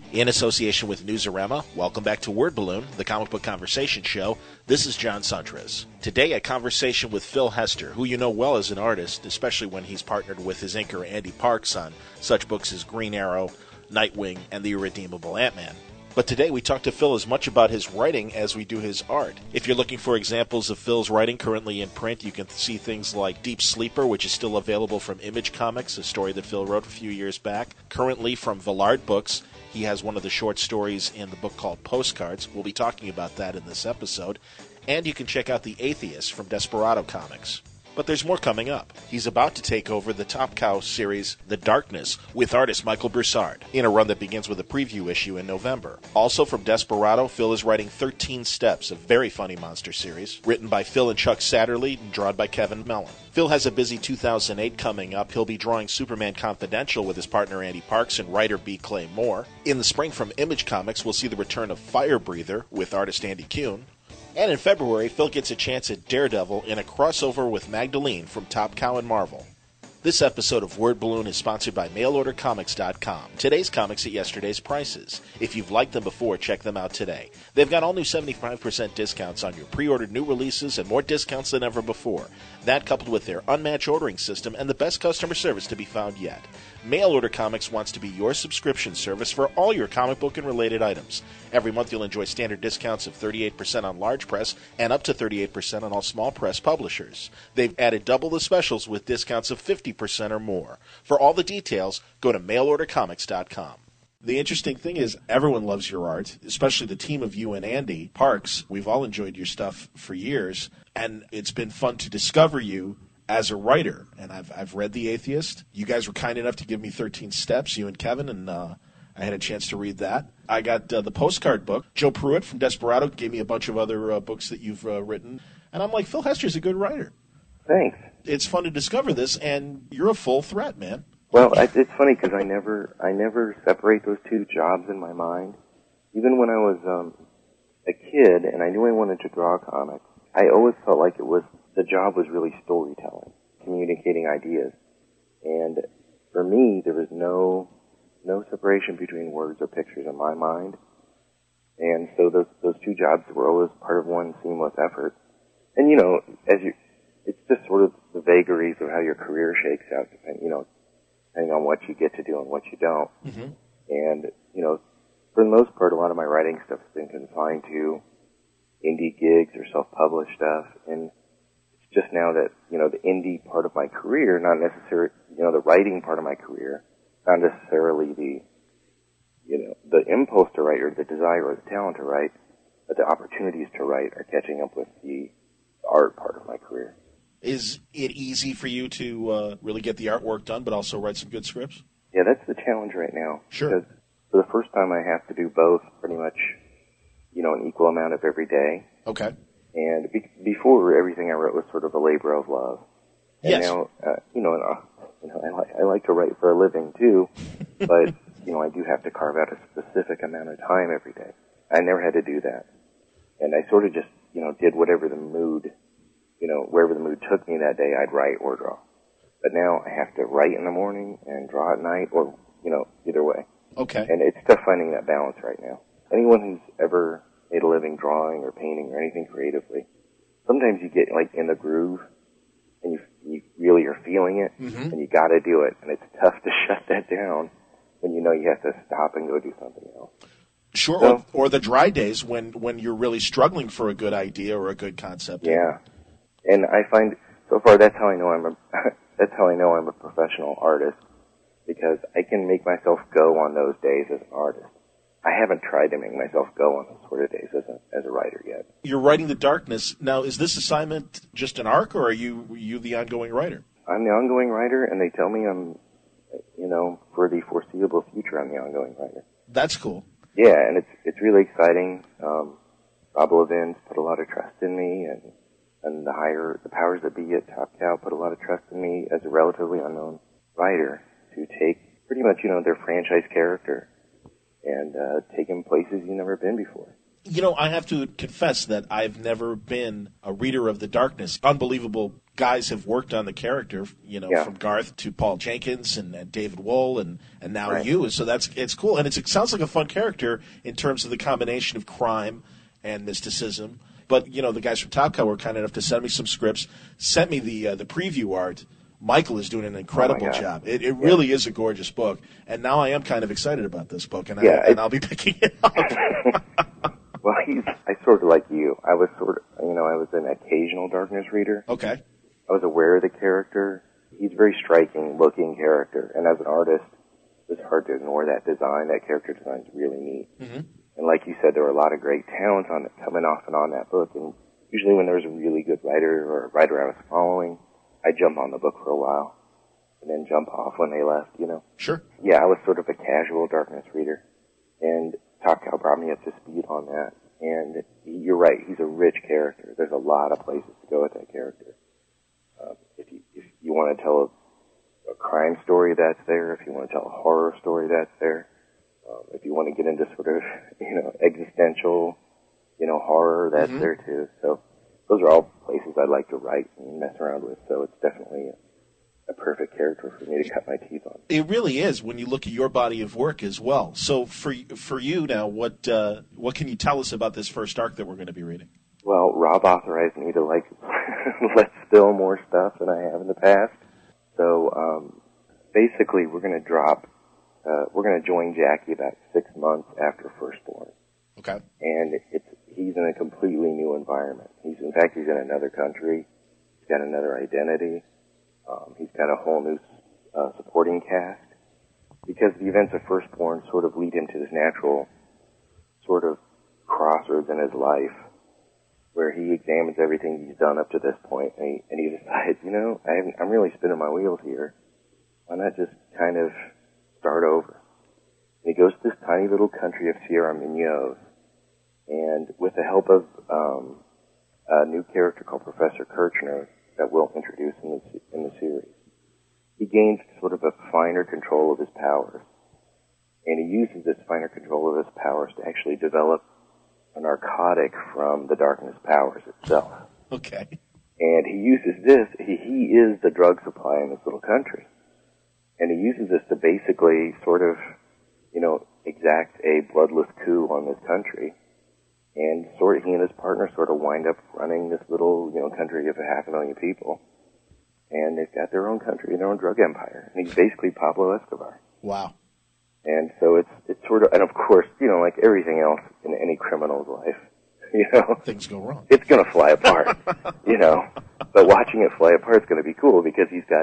In association with Newsarama, welcome back to Word Balloon, the comic book conversation show. This is John Suntres. Today, a conversation with Phil Hester, who you know well as an artist, especially when he's partnered with his inker Andy Parks on such books as Green Arrow, Nightwing, and The Irredeemable Ant-Man. But today we talk to Phil as much about his writing as we do his art. If you're looking for examples of Phil's writing currently in print, you can see things like Deep Sleeper, which is still available from Image Comics, a story that Phil wrote a few years back. Currently from Villard Books, he has one of the short stories in the book called Postcards. We'll be talking about that in this episode. And you can check out The Atheist from Desperado Comics. But there's more coming up. He's about to take over the Top Cow series, The Darkness, with artist Michael Broussard, in a run that begins with a preview issue in November. Also from Desperado, Phil is writing 13 Steps, a very funny monster series, written by Phil and Chuck Satterley and drawn by Kevin Mellon. Phil has a busy 2008 coming up. He'll be drawing Superman Confidential with his partner Andy Parks and writer B. Clay Moore. In the spring from Image Comics, we'll see the return of Fire Breather with artist Andy Kuhn. And in February, Phil gets a chance at Daredevil in a crossover with Magdalene from Top Cow and Marvel. This episode of Word Balloon is sponsored by MailOrderComics.com. Today's comics at yesterday's prices. If you've liked them before, check them out today. They've got all new 75% discounts on your pre-ordered new releases and more discounts than ever before. That coupled with their unmatched ordering system and the best customer service to be found yet. Mail Order Comics wants to be your subscription service for all your comic book and related items. Every month you'll enjoy standard discounts of 38% on large press and up to 38% on all small press publishers. They've added double the specials with discounts of 50% or more. For all the details, go to mailordercomics.com. The interesting thing is everyone loves your art, especially the team of you and Andy Parks. We've all enjoyed your stuff for years, and it's been fun to discover you as a writer. And I've read The Atheist. You guys were kind enough to give me 13 Steps, you and Kevin, and I had a chance to read that. I got the postcard book. Joe Pruitt from Desperado gave me a bunch of other books that you've written. And I'm like, Phil Hester's a good writer. Thanks. It's fun to discover this, and you're a full threat, man. Well, it's funny because I never separate those two jobs in my mind. Even when I was a kid and I knew I wanted to draw comics, I always felt like the job was really storytelling, communicating ideas. And for me, there was no separation between words or pictures in my mind. And so those two jobs were always part of one seamless effort. And, you know, it's just sort of the vagaries of how your career shakes out, depending on what you get to do and what you don't. Mm-hmm. And, you know, for the most part, a lot of my writing stuff has been confined to indie gigs or self-published stuff. And it's just now that, you know, the indie part of my career, not necessarily, you know, the writing part of my career, not necessarily the impulse to write or the desire or the talent to write, but the opportunities to write are catching up with the art part of my career. Is it easy for you to really get the artwork done, but also write some good scripts? Yeah, that's the challenge right now. Sure. Because for the first time, I have to do both pretty much, you know, an equal amount of every day. Okay. And before, everything I wrote was sort of a labor of love. And yes. now, I like to write for a living too, but you know, I do have to carve out a specific amount of time every day. I never had to do that, and I sort of just, you know, did whatever the mood. You know, wherever the mood took me that day, I'd write or draw. But now I have to write in the morning and draw at night, or, you know, either way. Okay. And it's tough finding that balance right now. Anyone who's ever made a living drawing or painting or anything creatively, sometimes you get, like, in the groove, and you really are feeling it, mm-hmm. and you gotta do it. And it's tough to shut that down when you know you have to stop and go do something else. Sure, So, or the dry days when you're really struggling for a good idea or a good concept. Yeah. And I find, so far, that's how I know I'm a professional artist, because I can make myself go on those days as an artist. I haven't tried to make myself go on those sort of days as a writer yet. You're writing The Darkness. Now, is this assignment just an arc, or are you the ongoing writer? I'm the ongoing writer, and they tell me I'm, you know, for the foreseeable future, I'm the ongoing writer. That's cool. Yeah, and it's really exciting. Rob Levin's put a lot of trust in me, and the powers that be at Top Cow put a lot of trust in me as a relatively unknown writer to take pretty much, you know, their franchise character and take him places you've never been before. You know, I have to confess that I've never been a reader of The Darkness. Unbelievable guys have worked on the character, from Garth to Paul Jenkins and David Wohl and now you. So it's cool. And it sounds like a fun character in terms of the combination of crime and mysticism. But, the guys from Top Cow were kind enough to send me some scripts, sent me the preview art. Michael is doing an incredible job. It really is a gorgeous book. And now I am kind of excited about this book, and I'll be picking it up. Well, I sort of like you. I was I was an occasional Darkness reader. Okay. I was aware of the character. He's a very striking-looking character. And as an artist, it's hard to ignore that design. That character design is really neat. Mm-hmm. And like you said, there were a lot of great talents coming off and on that book. And usually when there's a really good writer or a writer I was following, I jump on the book for a while and then jump off when they left, Sure. Yeah, I was sort of a casual Darkness reader. And Top Cow brought me up to speed on that. And you're right, he's a rich character. There's a lot of places to go with that character. If you want to tell a crime story, that's there. If you want to tell a horror story, that's there. If you want to get into sort of, existential, horror, that's there too. So those are all places I'd like to write and mess around with. So it's definitely a perfect character for me to cut my teeth on. It really is when you look at your body of work as well. So for you now, what can you tell us about this first arc that we're going to be reading? Well, Rob authorized me to let spill more stuff than I have in the past. So basically, we're going to join Jackie about 6 months after Firstborn. Okay. And he's in a completely new environment. He's in another country. He's got another identity. He's got a whole new supporting cast. Because the events of Firstborn sort of lead him to this natural sort of crossroads in his life where he examines everything he's done up to this point and he decides, I'm really spinning my wheels here. Why not just kind of start over? And he goes to this tiny little country of Sierra Munoz, and with the help of a new character called Professor Kirchner that we'll introduce in the series, he gains sort of a finer control of his powers. And he uses this finer control of his powers to actually develop a narcotic from the Darkness powers itself. Okay. And he uses this, he is the drug supply in this little country. And he uses this to basically sort of, exact a bloodless coup on this country. And he and his partner sort of wind up running this little, country of 500,000 people. And they've got their own country and their own drug empire. And he's basically Pablo Escobar. Wow. And so it's sort of, and of course, like everything else in any criminal's life, things go wrong. It's going to fly apart, But watching it fly apart is going to be cool because he's got,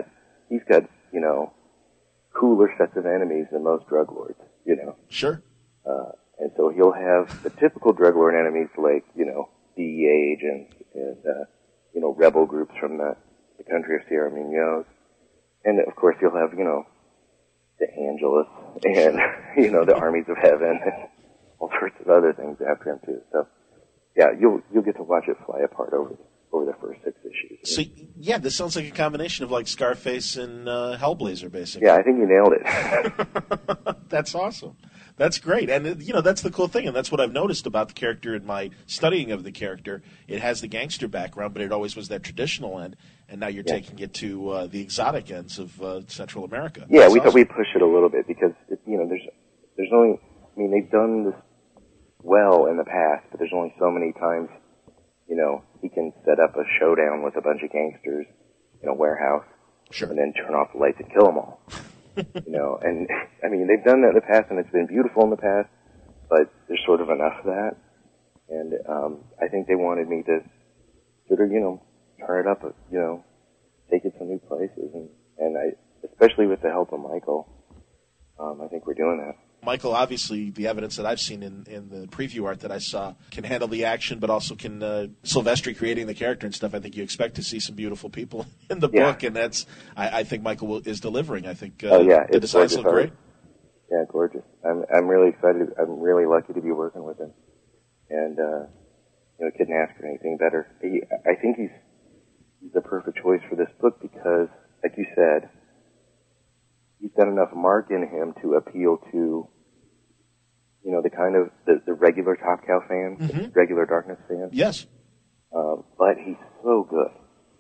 cooler sets of enemies than most drug lords, Sure. And so he'll have the typical drug lord enemies like, DEA agents and, rebel groups from the country of Sierra Munoz. And of course he'll have, the Angelus and, the armies of heaven and all sorts of other things after him too. So, yeah, you'll get to watch it fly apart over the first 6 issues. So, yeah, this sounds like a combination of like Scarface and Hellblazer, basically. Yeah, I think you nailed it. That's awesome. That's great. And, that's the cool thing, and that's what I've noticed about the character in my studying of the character. It has the gangster background, but it always was that traditional end, and now you're taking it to the exotic ends of Central America. Yeah, that's we awesome. thought we'd push it a little bit because, there's only, they've done this well in the past, but there's only so many times, he can set up a showdown with a bunch of gangsters in a warehouse, sure, and then turn off the lights and kill them all. And they've done that in the past, and it's been beautiful in the past, but there's sort of enough of that. And I think they wanted me to sort of, turn it up, take it to new places, and I, especially with the help of Michael, I think we're doing that. Michael, obviously, the evidence that I've seen in the preview art that I saw can handle the action, but also can Silvestri creating the character and stuff. I think you expect to see some beautiful people in the book, and that's I think Michael is delivering. I think the designs look great. Yeah, gorgeous. I'm really excited. I'm really lucky to be working with him, and couldn't ask for anything better. I think he's the perfect choice for this book because, like you said, he's got enough mark in him to appeal to, the kind of the regular Top Cow fans, the regular Darkness fans. Yes. But he's so good.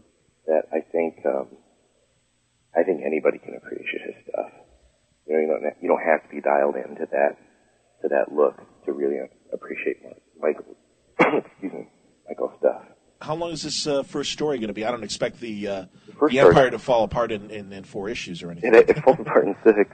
that I think anybody can appreciate his stuff. You don't have to be dialed into that look to really appreciate Michael's stuff. How long is this first story going to be? I don't expect the The Empire to fall apart in 4 issues or anything. It falls apart in 6.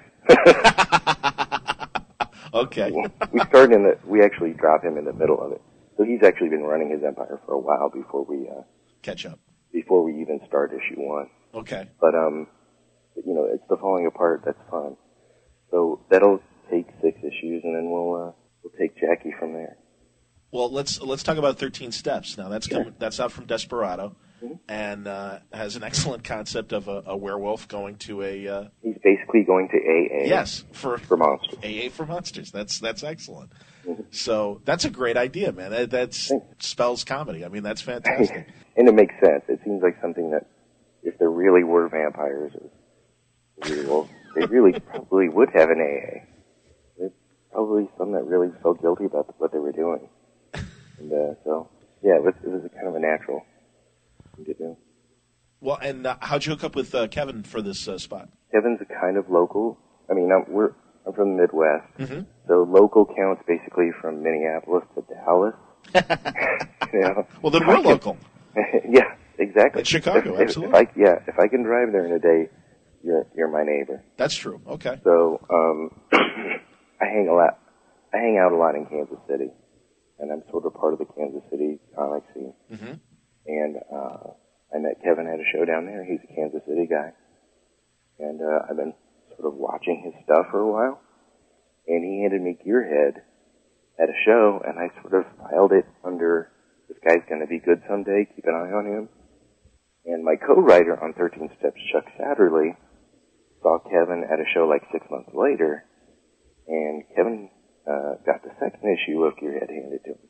Okay. We actually drop him in the middle of it. So he's actually been running his empire for a while before we catch up. Before we even start issue 1. Okay. But it's the falling apart. That's fun. So that'll take 6 issues, and then we'll take Jackie from there. Well, let's talk about 13 Steps. Now Sure. That's out from Desperado, mm-hmm. and has an excellent concept of a werewolf going to a. He's basically going to AA. Yes, for monsters. AA for monsters. That's excellent. Mm-hmm. So that's a great idea, man. That spells comedy. I mean, that's fantastic. And it makes sense. It seems like something that if there really were vampires or werewolves, they really probably would have an AA. There's probably some that really felt guilty about what they were doing. And so, yeah, it was a kind of a natural thing to do. Well, and how'd you hook up with Kevin for this spot? Kevin's a kind of local. I mean, I'm from the Midwest, mm-hmm. so local counts basically from Minneapolis to Dallas. Well, then we're local. Yeah, exactly. In Chicago, absolutely. If I can drive there in a day, you're my neighbor. That's true. Okay. So I hang out a lot in Kansas City, and I'm sort of part of the Kansas City comic scene. Mm-hmm. And I met Kevin at a show down there. He's a Kansas City guy, and I've been sort of watching his stuff for a while. And he handed me Gearhead at a show, and I sort of filed it under, this guy's going to be good someday, keep an eye on him. And my co-writer on 13 Steps, Chuck Satterley, saw Kevin at a show like 6 months later, and Kevin got the second issue of Gearhead handed to him.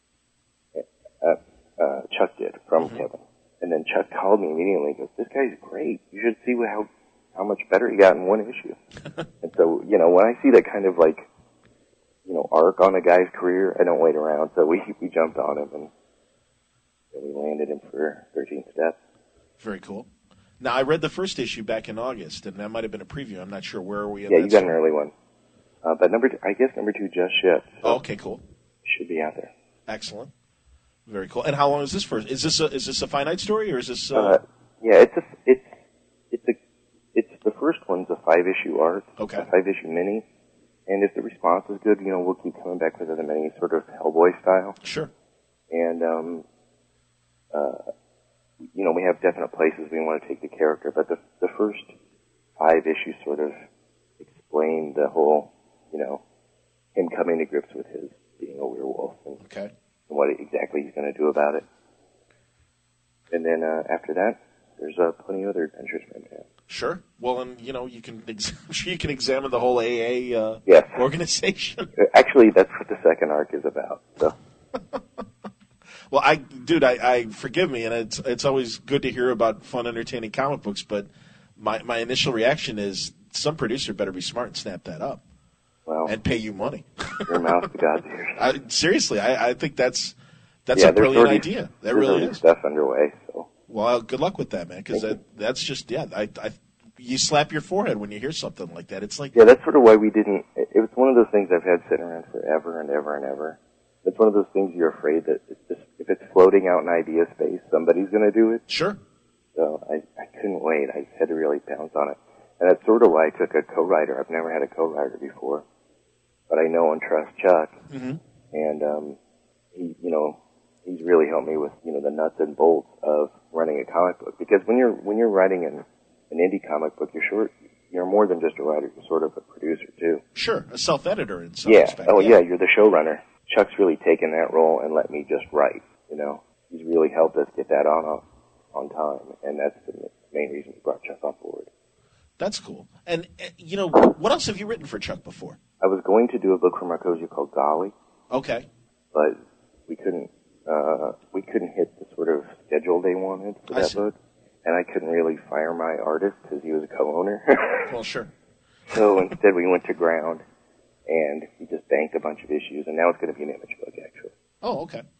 Chuck did, from mm-hmm. Kevin. And then Chuck called me immediately and goes, this guy's great. You should see how much better he got in one issue. And so, when I see that kind of arc on a guy's career, I don't wait around. So we jumped on him and we landed him for 13 Steps. Very cool. Now, I read the first issue back in August, and that might have been a preview. I'm not sure. Where are we in Yeah, that you got story? an early one. But number 2 just shipped. So okay, cool. Should be out there. Excellent. Very cool. And how long is this for? Is this a finite story, or is this? Yeah, it's the first one's a 5-issue arc. Okay. A 5-issue mini. And if the response is good, we'll keep coming back with other minis, sort of Hellboy style. Sure. And we have definite places we want to take the character, but the first 5 issues sort of explain the whole, him coming to grips with his being a werewolf and what exactly he's going to do about it. And then after that, there's plenty of other adventures for him to have. Sure. Well, and you can examine the whole AA yes. organization. Actually, that's what the second arc is about. So. Well, I forgive me, and it's always good to hear about fun, entertaining comic books. But my initial reaction is some producer better be smart and snap that up, and pay you money. Your mouth to God's ears. Seriously, I think that's a brilliant idea. That really is. Stuff underway. So. Well, good luck with that, man. Because that's just you slap your forehead when you hear something like that. It's like that's sort of why we didn't. It was one of those things I've had sitting around forever and ever and ever. It's one of those things you're afraid that if it's floating out in idea space, somebody's going to do it. Sure. So I couldn't wait. I had to really pounce on it. And that's sort of why I took a co-writer. I've never had a co-writer before. But I know and trust Chuck. Mm-hmm. And he's really helped me with, the nuts and bolts of running a comic book. Because when you're writing an indie comic book, you're more than just a writer. You're sort of a producer, too. Sure. A self-editor in some respect. Oh, yeah, you're the showrunner. Chuck's really taken that role and let me just write, He's really helped us get that on time, and that's the main reason we brought Chuck on board. That's cool. And, what else have you written for Chuck before? I was going to do a book for Marcosia called Golly. Okay. But we couldn't hit the sort of schedule they wanted for that book, and I couldn't really fire my artist because he was a co-owner. Well, sure. So instead we went to ground. And he just banked a bunch of issues, and now it's going to be an image book, actually. Oh, okay.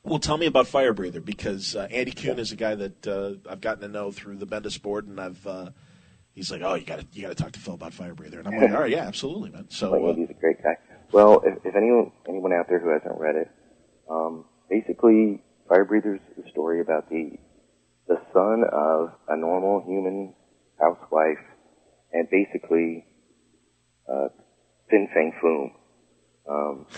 Well, tell me about Fire Breather, because Andy Kuhn is a guy that I've gotten to know through the Bendis board, and he's like, oh, you got to talk to Phil about Fire Breather, and I'm like, all right, yeah, absolutely, man. So Andy's a great guy. Well, if anyone out there who hasn't read it, basically Fire Breather's a story about the son of a normal human housewife, and basically Fin Fang Foom.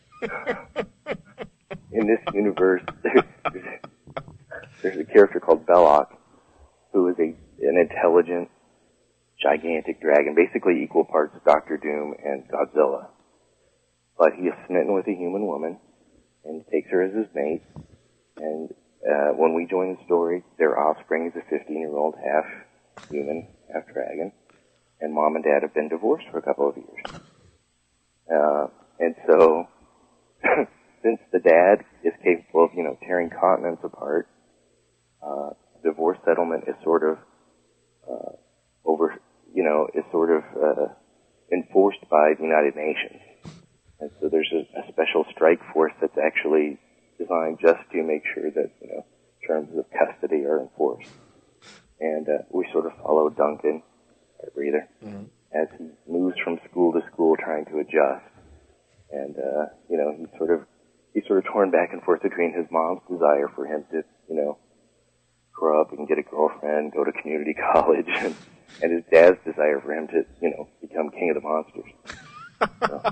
In this universe, there's a character called Belloc, who is an intelligent, gigantic dragon, basically equal parts Doctor Doom and Godzilla. But he is smitten with a human woman and takes her as his mate. And when we join the story, their offspring is a 15-year-old half human, half dragon. And mom and dad have been divorced for a couple of years. And so, since the dad is capable of, tearing continents apart, divorce settlement is sort of enforced by the United Nations. And so there's a special strike force that's actually designed just to make sure that, terms of custody are enforced. And we sort of follow Duncan, our breather, as he moves from school to school trying to adjust. And, he's sort of torn back and forth between his mom's desire for him to, grow up and get a girlfriend, go to community college, and his dad's desire for him to, become king of the monsters.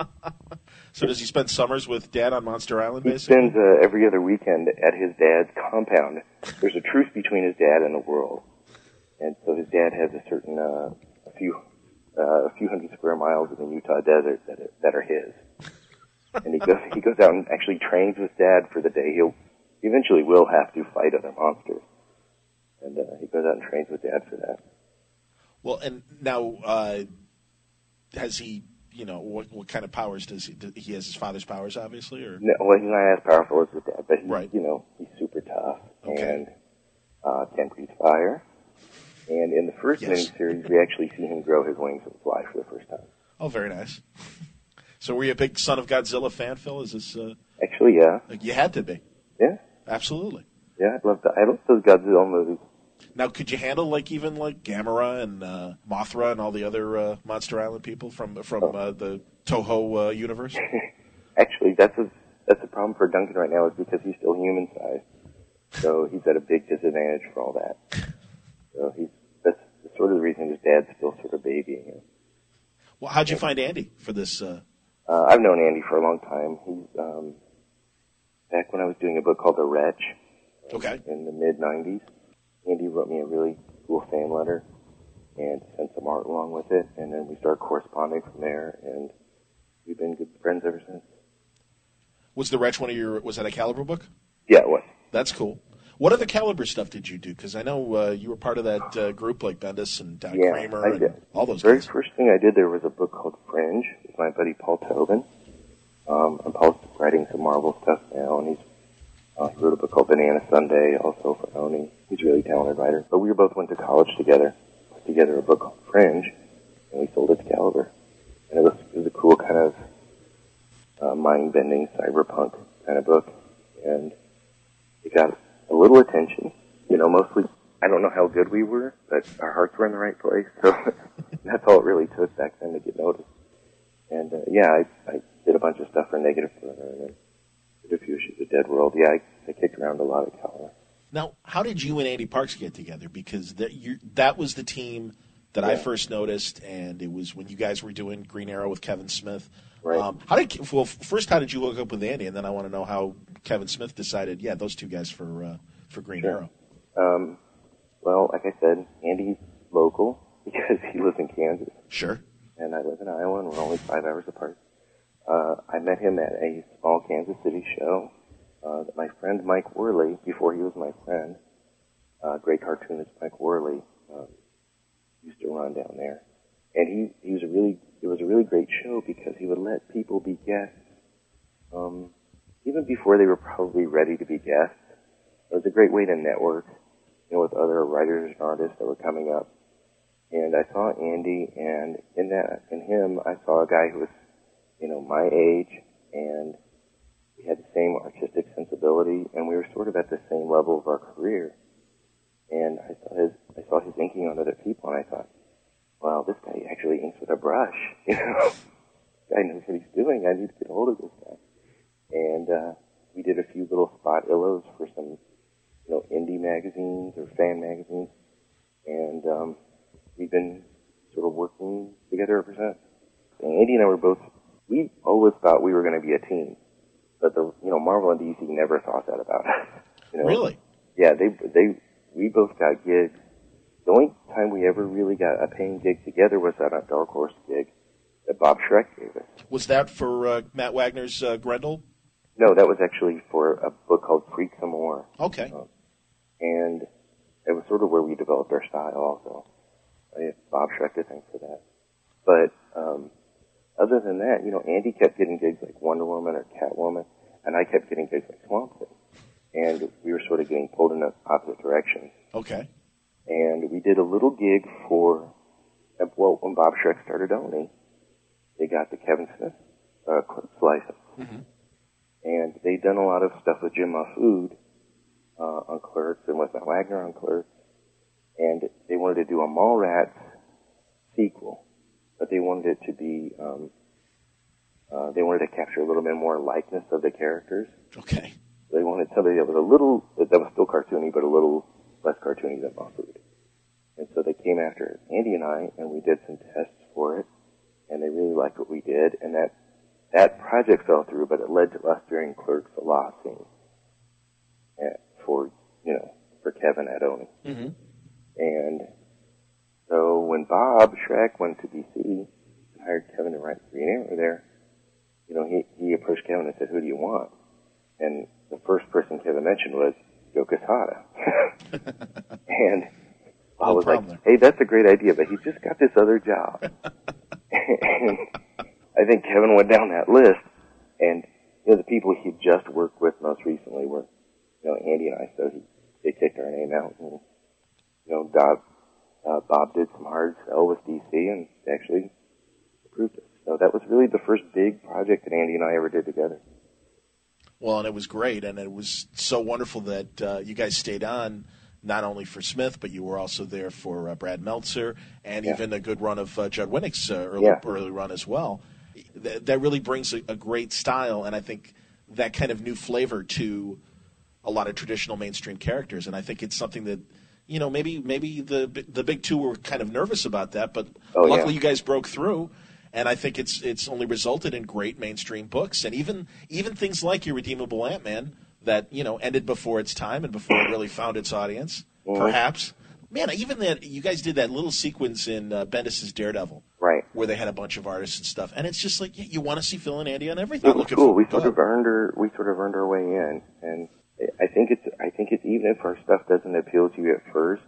So does he spend summers with Dad on Monster Island, He basically? spends every other weekend at his dad's compound. There's a truce between his dad and the world. And so his dad has a certain, a few hundred square miles in the Utah desert that are his. And he goes out and actually trains with Dad for the day. He eventually will have to fight other monsters. And he goes out and trains with Dad for that. Well, and now, has he, what kind of powers does he has his father's powers, obviously? Or? No, well, he's not as powerful as his dad, but right. He's super tough okay. and can breathe fire. And in the first miniseries, we actually see him grow his wings and fly for the first time. Oh, very nice. So were you a big Son of Godzilla fan, Phil? Is this actually, yeah. You had to be. Yeah. Absolutely. Yeah, I love those Godzilla movies. Now, could you handle even Gamera and Mothra and all the other Monster Island people from the Toho universe? Actually, that's a problem for Duncan right now, is because he's still human sized, so he's at a big disadvantage for all that. So that's sort of the reason his dad's still sort of babying him. Well, how'd you find Andy for this? I've known Andy for a long time. He's back when I was doing a book called The Wretch. Okay. In the mid-'90s. Andy wrote me a really cool fan letter and sent some art along with it, and then we started corresponding from there, and we've been good friends ever since. Was The Wretch was that a Caliber book? Yeah, it was. That's cool. What other Caliber stuff did you do? Because I know you were part of that group like Bendis and Don Kramer and all those guys. The very first thing I did there was a book called Fringe with my buddy Paul Tobin. And Paul's writing some Marvel stuff now, and he wrote a book called Banana Sunday, also for Oni. He's a really talented writer. But we both went to college together, put together a book called Fringe, and we sold it to Caliber. And it was a cool kind of mind-bending cyberpunk kind of book. And it got a little attention. Mostly, I don't know how good we were, but our hearts were in the right place. So that's all it really took back then to get noticed. And, I did a bunch of stuff for Negative Thriller, and then did a few issues of Dead World. Yeah, I kicked around a lot at Caliber. Now, how did you and Andy Parks get together? Because that was the team that I first noticed, and it was when you guys were doing Green Arrow with Kevin Smith. Right. First, how did you hook up with Andy? And then I want to know how Kevin Smith decided, those two guys for Green Arrow. Well, like I said, Andy's local because he lives in Kansas. Sure. And I live in Iowa, and we're only 5 hours apart. I met him at a small Kansas City show that my friend Mike Worley, before he was my friend, great cartoonist Mike Worley, used to run down there. And it was a really great show because he would let people be guests, even before they were probably ready to be guests. It was a great way to network, with other writers and artists that were coming up. And I saw Andy, and in him, I saw a guy who was, my age, and he had the same artistic sensibility, and we were sort of at the same level of our career. And I saw his inking on other people, and I thought, wow, this guy actually inks with a brush. You know, this guy knows what he's doing. I need to get a hold of this guy. And we did a few little spot illos for some, indie magazines or fan magazines, and we've been sort of working together ever since. And Andy and I we always thought we were going to be a team, but Marvel and DC never thought that about us. Really? Yeah, we both got gigs. The only time we ever really got a paying gig together was at a Dark Horse gig that Bob Schreck gave us. Was that for Matt Wagner's Grendel? No, that was actually for a book called Freak Some More. Okay. And it was sort of where we developed our style also. I have Bob Schreck to thank for that. But other than that, Andy kept getting gigs like Wonder Woman or Catwoman, and I kept getting gigs like Swamp Thing. And we were sort of getting pulled in the opposite directions. Okay. And we did a little gig when Bob Schreck started owning, they got the Kevin Smith license. Mm-hmm. And they'd done a lot of stuff with Jim Mahfood on Clerks and with Matt Wagner on Clerks. And they wanted to do a Mallrats sequel, but they wanted it to be, they wanted to capture a little bit more likeness of the characters. Okay. They wanted somebody that was that was still cartoony, but a little less cartoony than Mahfood. And so they came after Andy and I, and we did some tests for it, and they really liked what we did, and that project fell through, but it led to us doing Clerks a lot scene for Kevin at Oni. Mm-hmm. And so when Bob Schreck went to DC and hired Kevin to write Green Arrow there, he approached Kevin and said, "Who do you want?" And the first person Kevin mentioned was Joe Quesada. And I was like, "Hey, that's a great idea, but he just got this other job." And I think Kevin went down that list, and the people he just worked with most recently were, Andy and I. So they kicked our name out, and Bob did some hard sell with DC, and they actually approved it. So that was really the first big project that Andy and I ever did together. Well, and it was great, and it was so wonderful that you guys stayed on, not only for Smith, but you were also there for Brad Meltzer, and even a good run of Judd Winnick's early run as well. That really brings a great style, and I think that kind of new flavor to a lot of traditional mainstream characters. And I think it's something that, maybe the big two were kind of nervous about that, but luckily you guys broke through. And I think it's only resulted in great mainstream books, and even things like Irredeemable Ant-Man that ended before its time and before it really found its audience, perhaps. Man, even that you guys did that little sequence in Bendis' Daredevil, right, where they had a bunch of artists and stuff, and it's just like you want to see Phil and Andy on everything. It was cool. We sort of earned our way in, and I think it's even if our stuff doesn't appeal to you at first,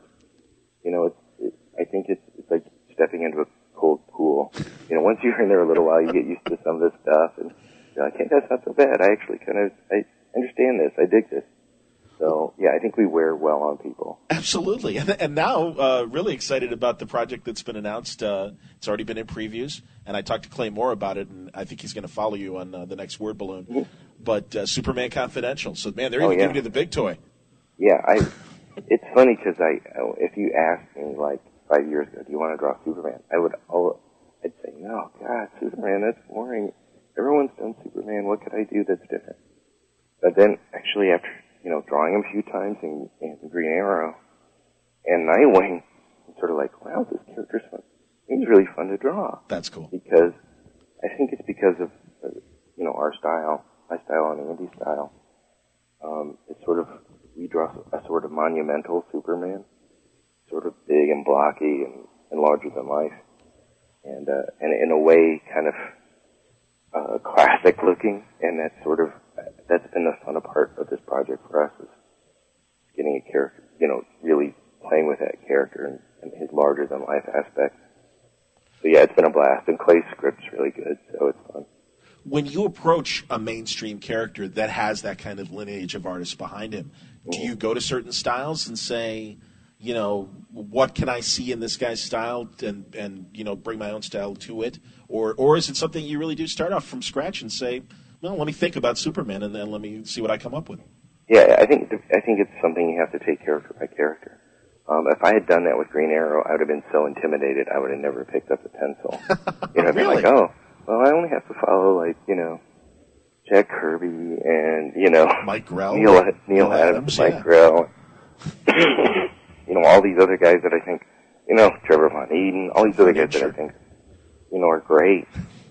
I think it's like stepping into a cold pool. Once you're in there a little while, you get used to some of this stuff, and you're like, hey, that's not so bad. I actually I understand this. I dig this. So, yeah, I think we wear well on people. Absolutely. And now, really excited about the project that's been announced. It's already been in previews, and I talked to Clay Moore about it, and I think he's going to follow you on the next Word Balloon. Mm-hmm. But Superman Confidential. So, man, they're even giving you the big toy. Yeah, it's funny because if you asked me, like, 5 years ago, do you want to draw Superman? I'd say, no, God, Superman, that's boring. Everyone's done Superman. What could I do that's different? But then, actually, after drawing him a few times in Green Arrow and Nightwing, I'm sort of like, wow, this character's fun. He's really fun to draw. That's cool. Because I think it's because of our style, my style and Andy's style. It's sort of, we draw a sort of monumental Superman, sort of big and blocky and larger than life, and in a way kind of classic looking, and that's been the fun part of this project for us, is getting a character, really playing with that character and his larger than life aspect. So yeah, it's been a blast, and Clay's script's really good, so it's fun. When you approach a mainstream character that has that kind of lineage of artists behind him, do you go to certain styles and say, what can I see in this guy's style and bring my own style to it? Or is it something you really do start off from scratch and say, well, let me think about Superman and then let me see what I come up with. Yeah, I think it's something you have to take character by character. If I had done that with Green Arrow, I would have been so intimidated I would have never picked up the pencil. You know, I'd Really? be like, oh, well, I only have to follow, like, you know, Jack Kirby and, you know, Mike Grell, Neil Adams, Mike Grell, you know, all these other guys that I think, you know, Trevor Von Eden, all these other guys that I think, you know, are great.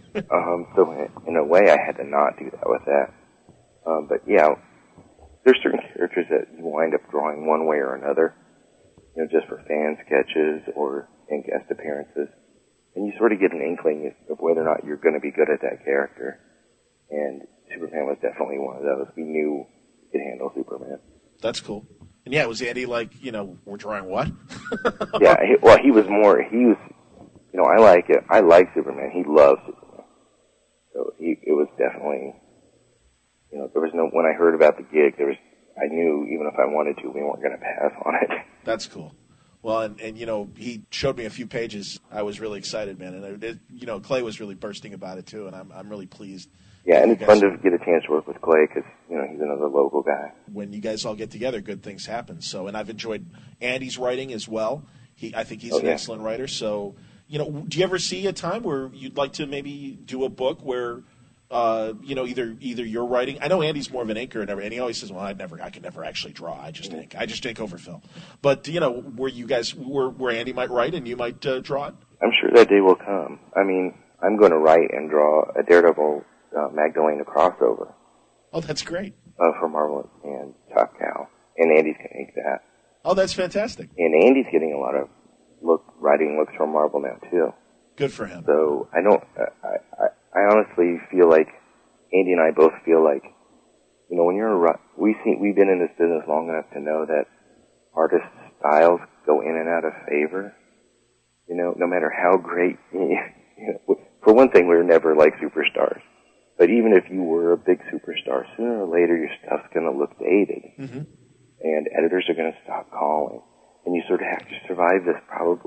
So in a way, I had to not do that with that. But yeah, there's certain characters that you wind up drawing one way or another, you know, just for fan sketches or in guest appearances. And you sort of get an inkling of whether or not you're going to be good at that character. And Superman was definitely one of those. We knew he could handle Superman. That's cool. And yeah, was Andy like, you know, we're drawing what? Yeah, he was, you know, I like it. I like Superman. He loves Superman. So it was definitely, you know, there was no, when I heard about the gig, I knew even if I wanted to, we weren't going to pass on it. That's cool. Well, and you know, he showed me a few pages. I was really excited, man. And, you know, Clay was really bursting about it, too, and I'm really pleased. Yeah, and it's fun to get a chance to work with Clay because, you know, he's another local guy. When you guys all get together, good things happen. So, and I've enjoyed Andy's writing as well. I think he's an excellent writer. So, you know, do you ever see a time where you'd like to maybe do a book where, you know, either you're writing? I know Andy's more of an inker and he always says, "Well, I could never actually draw. I just ink over Phil." But you know, where you guys, where Andy might write and you might draw it. I'm sure that day will come. I mean, I'm going to write and draw a Daredevil Magdalena crossover. Oh, that's great. For Marvel and Top Cow, and Andy's going to ink that. Oh, that's fantastic. And Andy's getting a lot of writing looks from Marvel now too. Good for him. So I don't. I honestly feel like Andy and I both feel like, you know, when we've been in this business long enough to know that artists' styles go in and out of favor. You know, no matter how great. You know, for one thing, we were never like superstars. But even if you were a big superstar, sooner or later your stuff's going to look dated, and editors are going to stop calling, and you sort of have to survive this.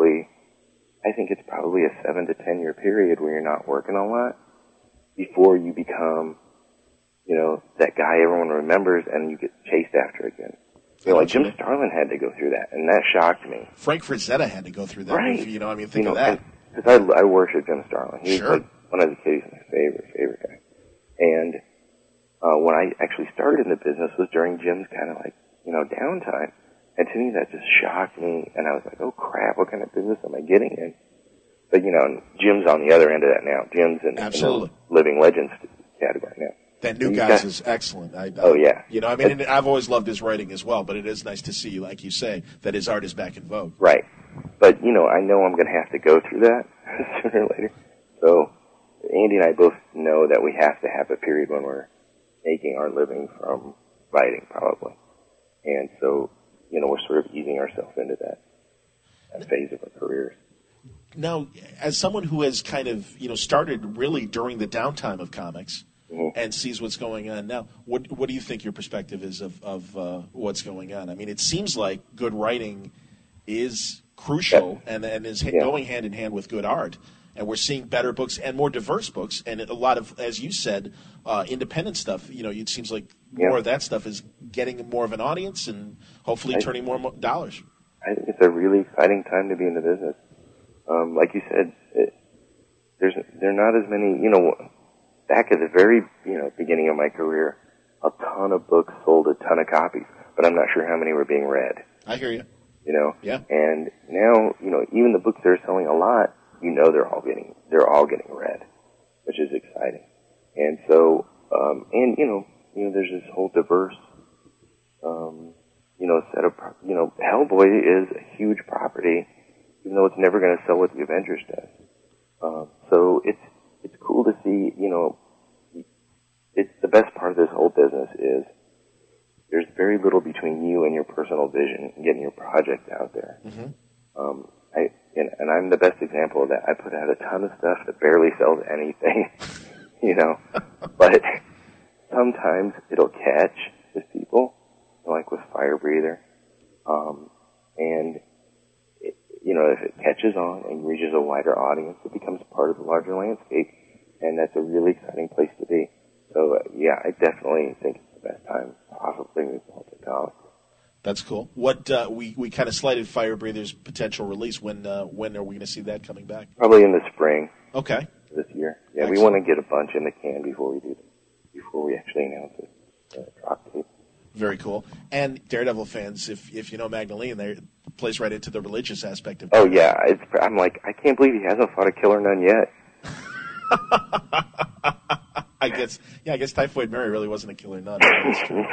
I think it's probably a 7 to 10 year period where you're not working a lot before you become, you know, that guy everyone remembers and you get chased after again. You know, like Jim Starlin had to go through that, and that shocked me. Frank Frazetta had to go through that. Right. You know, I mean, think of that. Because I worship Jim Starlin. He was like one of the kids, my favorite guy. And when I actually started in the business was during Jim's kind of like, you know, downtime. And to me, that just shocked me. And I was like, oh, crap, what kind of business am I getting in? But, you know, Jim's on the other end of that now. Jim's in the living legends category now. That New Guys is excellent. Oh, yeah. You know, I mean, and I've always loved his writing as well, but it is nice to see, like you say, that his art is back in vogue. Right. But, you know I'm going to have to go through that sooner or later. So Andy and I both know that we have to have a period when we're making our living from writing, probably. And so, you know, we're sort of easing ourselves into that phase of our careers. Now, as someone who has kind of, you know, started really during the downtime of comics and sees what's going on now, what do you think your perspective is of what's going on? I mean, it seems like good writing is crucial and is going hand in hand with good art. And we're seeing better books and more diverse books, and a lot of, as you said, independent stuff. You know, it seems like more of that stuff is getting more of an audience and hopefully turning more dollars. I think it's a really exciting time to be in the business. Like you said, there are not as many. You know, back at the very beginning of my career, a ton of books sold a ton of copies, but I'm not sure how many were being read. I hear you. You know, yeah. And now, you know, even the books that are selling a lot, you know, they're all getting read, which is exciting. And so, and you know, there's this whole diverse, set of, Hellboy is a huge property, even though it's never going to sell what the Avengers does. So it's cool to see, you know, it's the best part of this whole business is there's very little between you and your personal vision and getting your project out there. And I'm the best example of that. I put out a ton of stuff that barely sells anything, you know, but sometimes it'll catch with people, like with Fire Breather. And, if it catches on and reaches a wider audience, it becomes part of the larger landscape, and that's a really exciting place to be. So, yeah, I definitely think it's the best time possibly we've built a comic. That's cool. What we kind of slighted Fire Breather's potential release. When are we going to see that coming back? Probably in the spring. Okay. This year. Yeah, Excellent. we want to get a bunch in the can before we actually announce it. Drop tape. Very cool. And Daredevil fans, if you know Magdalene, they plays right into the religious aspect of Oh Daredevil. yeah, I'm like, I can't believe he hasn't fought a killer nun yet. I guess Typhoid Mary really wasn't a killer nun. That's true.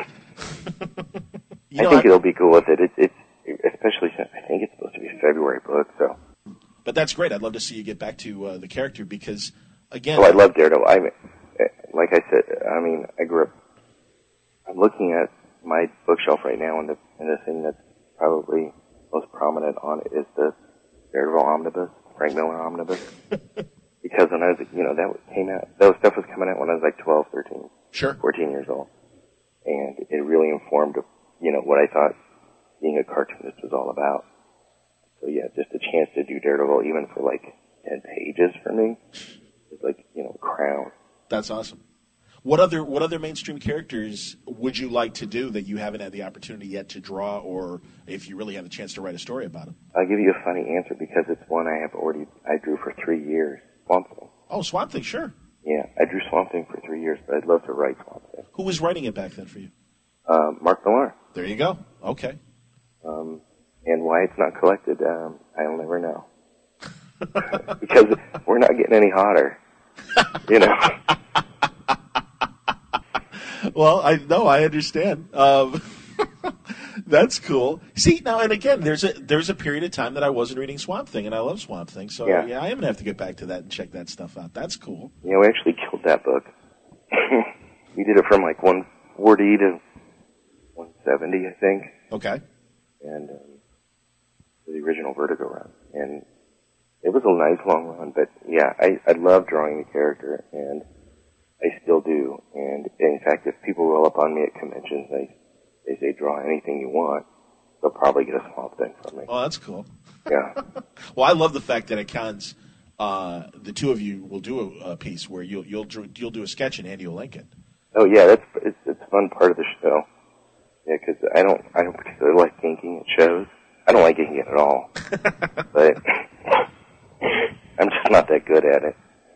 I think it'll be cool with it. It's especially since I think it's supposed to be a February book. So, but that's great. I'd love to see you get back to the character because, again, I love Daredevil. Like I said, I mean, I grew up. I'm looking at my bookshelf right now, and the thing that's probably most prominent on it is the Daredevil omnibus, Frank Miller omnibus. Because when I was, that stuff was coming out when I was like 12, 13, sure, 14 years old, and it really informed, what I thought being a cartoonist was all about. So yeah, just a chance to do Daredevil, even for like 10 pages for me, is like, a crown. That's awesome. What other mainstream characters would you like to do that you haven't had the opportunity yet to draw, or if you really have a chance to write a story about them? I'll give you a funny answer because it's one I drew for 3 years. Swamp Thing. Oh, Swamp Thing, sure. Yeah, I drew Swamp Thing for 3 years, but I'd love to write Swamp Thing. Who was writing it back then for you? Mark Millar. There you go. Okay. And why it's not collected, I'll never know. Because we're not getting any hotter. Well, I understand. That's cool. See, now and again, there's a period of time that I wasn't reading Swamp Thing, and I love Swamp Thing. So yeah, I am gonna have to get back to that and check that stuff out. That's cool. Yeah, we actually killed that book. We did it from like 140 to 170, I think. Okay. And the original Vertigo run, and it was a nice long run. But yeah, I love drawing the character, and I still do. And in fact, if people roll up on me at conventions, they say, draw anything you want, they'll probably get a Swamp Thing from me. Oh, that's cool. Yeah. Well, I love the fact that at cons, the two of you will do a piece where you'll do a sketch and Andy will link it. Oh yeah, it's a fun part of the show. Yeah, because I don't particularly like inking at shows. I don't like inking at all, but I'm just not that good at it.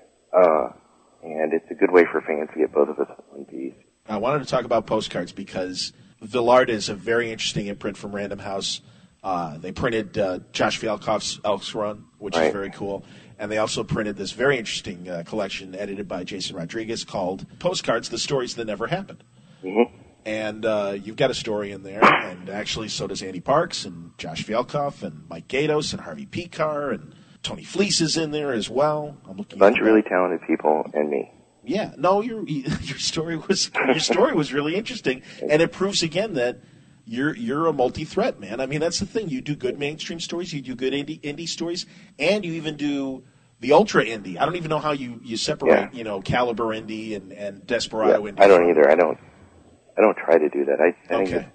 And it's a good way for fans to get both of us in one piece. I wanted to talk about postcards because Villard is a very interesting imprint from Random House. They printed Josh Fialkoff's Elks Run, which is very cool. And they also printed this very interesting collection edited by Jason Rodriguez called Postcards, The Stories That Never Happened. Mm-hmm. And you've got a story in there, and actually so does Andy Parks and Josh Fialkoff and Mike Gatos and Harvey Picar and Tony Fleece is in there as well. I'm looking a bunch of really talented people and me. Yeah, no, your story was really interesting, and it proves again that you're a multi-threat man. I mean, that's the thing. You do good mainstream stories, you do good indie stories, and you even do the ultra indie. I don't even know how you separate, caliber indie and desperado indie. I don't either. I don't try to do that. I think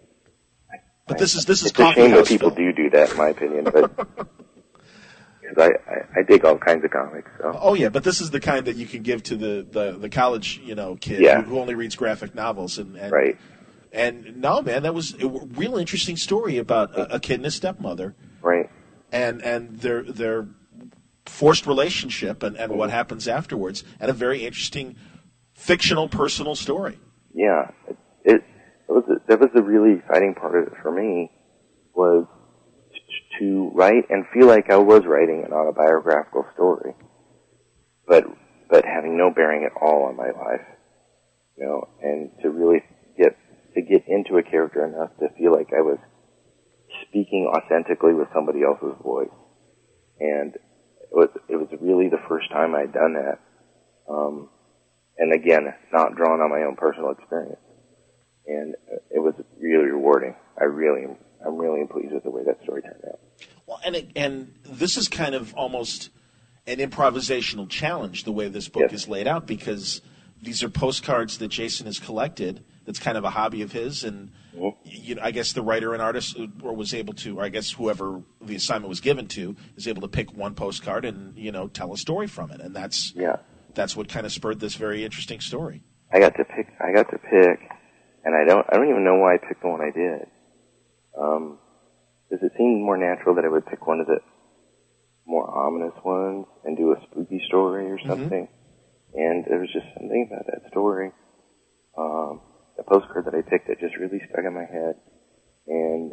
but this is it's coffee a shame house that people film. do that, in my opinion. But because I dig all kinds of comics. So. Oh yeah, but this is the kind that you can give to the college kid who only reads graphic novels and right. And no, man, that was a real interesting story about a kid and his stepmother, right? And their forced relationship and what happens afterwards, and a very interesting fictional personal story. Yeah, that was the really exciting part of it for me, was to write and feel like I was writing an autobiographical story, but having no bearing at all on my life, and to really get into a character enough to feel like I was speaking authentically with somebody else's voice, and it was really the first time I'd done that, and again, not drawn on my own personal experience, and it was really rewarding. I'm really pleased with the way that story turned out. Well, and this is kind of almost an improvisational challenge, the way this book is laid out, because these are postcards that Jason has collected. That's kind of a hobby of his, and I guess the writer and artist was able to, or I guess whoever the assignment was given to, is able to pick one postcard and tell a story from it, and that's what kind of spurred this very interesting story. I got to pick, and I don't even know why I picked the one I did. Because it seemed more natural that I would pick one of the more ominous ones and do a spooky story or something. And there was just something about that story, the postcard that I picked that just really stuck in my head. And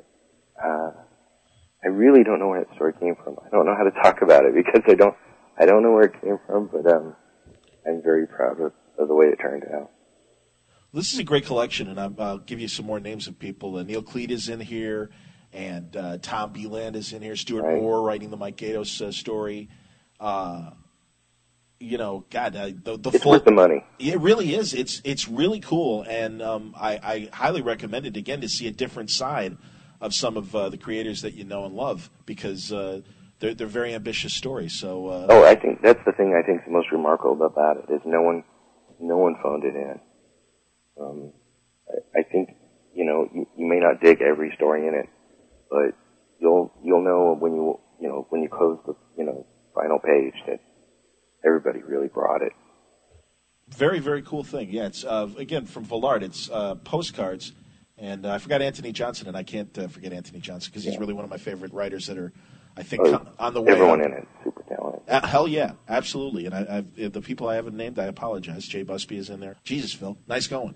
I really don't know where that story came from. I don't know how to talk about it because I don't know where it came from, but I'm very proud of the way it turned out. This is a great collection, and I'll give you some more names of people. Neil Cleet is in here, and Tom Beland is in here. Stuart Moore writing the Mike Gaydos story. You know, God, it's worth the money. It really is. It's really cool, and I highly recommend it again to see a different side of some of the creators that you know and love because they're very ambitious stories. So I think that's the thing I think is the most remarkable about it is no one phoned it in. I think you may not dig every story in it, but you'll know when you close the final page that everybody really brought it. Very, very cool thing. Yeah, it's again from Villard. It's postcards, and I forgot Anthony Johnson, and I can't forget Anthony Johnson because he's really one of my favorite writers that are, I think, on the way. Everyone in it is super talented. Hell yeah, absolutely. And the people I haven't named, I apologize. Jay Busby is in there. Jesus, Phil, nice going.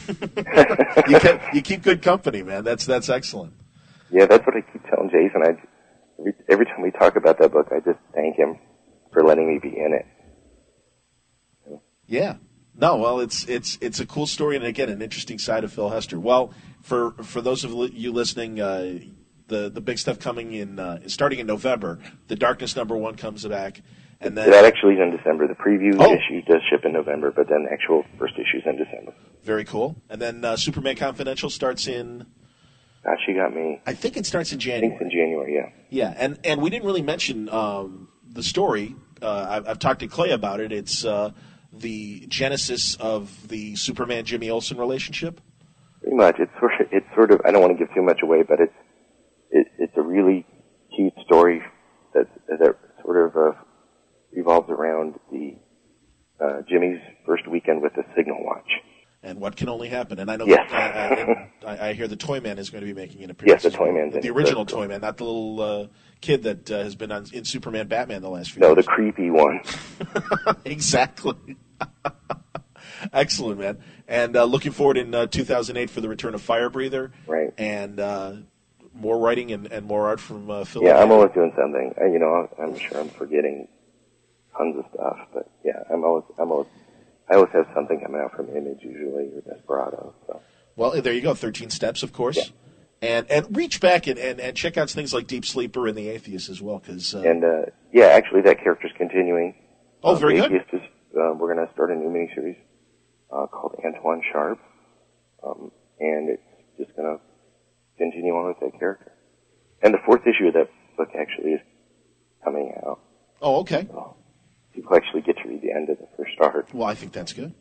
you keep good company, man. That's excellent. Yeah, that's what I keep telling Jason. Every time we talk about that book, I just thank him for letting me be in it. Yeah. No, well, it's a cool story, and again, an interesting side of Phil Hester. Well, for those of you listening, the big stuff coming in, starting in November, The Darkness #1 comes back, and then that actually is in December. The preview issue does ship in November, but then the actual first issue is in December. Very cool. And then Superman Confidential starts in. Gosh, you got me. I think it starts in January. I think it's in January, yeah. Yeah, and we didn't really mention the story. I've talked to Clay about it. It's the genesis of the Superman Jimmy Olsen relationship. Pretty much. It's sort of. I don't want to give too much away, but it's a really cute story that sort of revolves around the Jimmy's first weekend with the Signal Watch. And what can only happen. And I know I hear the Toyman is going to be making an appearance. Yes, the Toyman's in the original Toyman, not the little kid that has been in Superman Batman the last few years. No, the creepy one. Exactly. Excellent, man. And looking forward in 2008 for the return of Fire Breather. Right. And more writing and more art from Phil. Yeah, I'm always doing something. I'm sure I'm forgetting tons of stuff, but yeah, I always have something coming out from Image usually or Desperado. So. Well, there you go. 13 Steps, of course. Yeah. And reach back and check out things like Deep Sleeper and The Atheist as well. Actually that character's continuing. Oh, very good. Atheist is, we're going to start a new miniseries called Antoine Sharp, and it's just going to continue on with that character. And the 4th issue of that book actually is coming out. Oh, okay. So people actually get to read the end of the first arc. Well, I think that's good.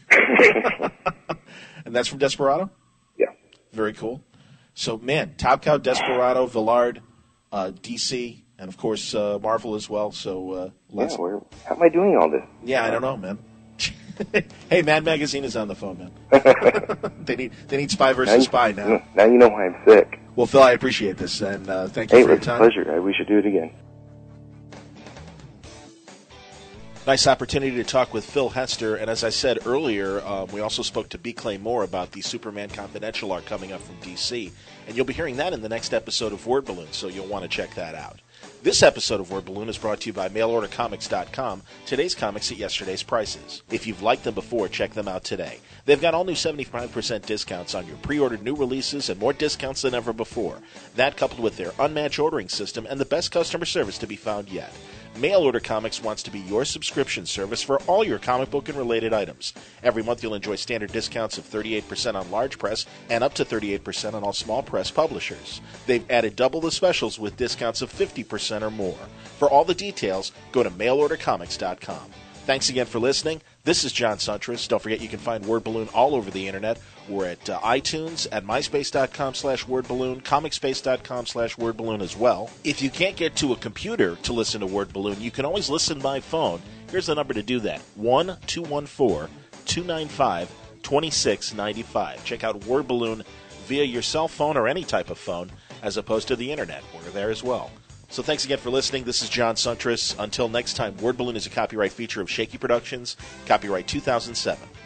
And that's from Desperado? Yeah. Very cool. So, man, Top Cow, Desperado, Villard, DC, and, of course, Marvel as well. So let's... Yeah, how am I doing all this? Yeah, I don't know, man. Hey, Mad Magazine is on the phone, man. They need Spy versus Spy now. Now you know why I'm sick. Well, Phil, I appreciate this, and thank you for your time. It's a pleasure. We should do it again. Nice opportunity to talk with Phil Hester, and as I said earlier, we also spoke to B. Clay Moore about the Superman Confidential art coming up from DC, and you'll be hearing that in the next episode of Word Balloon, so you'll want to check that out. This episode of Word Balloon is brought to you by MailOrderComics.com, today's comics at yesterday's prices. If you've liked them before, check them out today. They've got all new 75% discounts on your pre-ordered new releases and more discounts than ever before. That coupled with their unmatched ordering system and the best customer service to be found yet. Mail Order Comics wants to be your subscription service for all your comic book and related items. Every month you'll enjoy standard discounts of 38% on large press and up to 38% on all small press publishers. They've added double the specials with discounts of 50% or more. For all the details, go to mailordercomics.com. Thanks again for listening. This is John Suntress. Don't forget you can find Word Balloon all over the internet. We're at iTunes, at myspace.com/wordballoon, comicspace.com/wordballoon as well. If you can't get to a computer to listen to Word Balloon, you can always listen by phone. Here's the number to do that, 1-214-295 $26.95. Check out Word Balloon via your cell phone or any type of phone, as opposed to the internet. We're there as well. So thanks again for listening. This is John Suntress. Until next time, Word Balloon is a copyright feature of Shaky Productions, copyright 2007.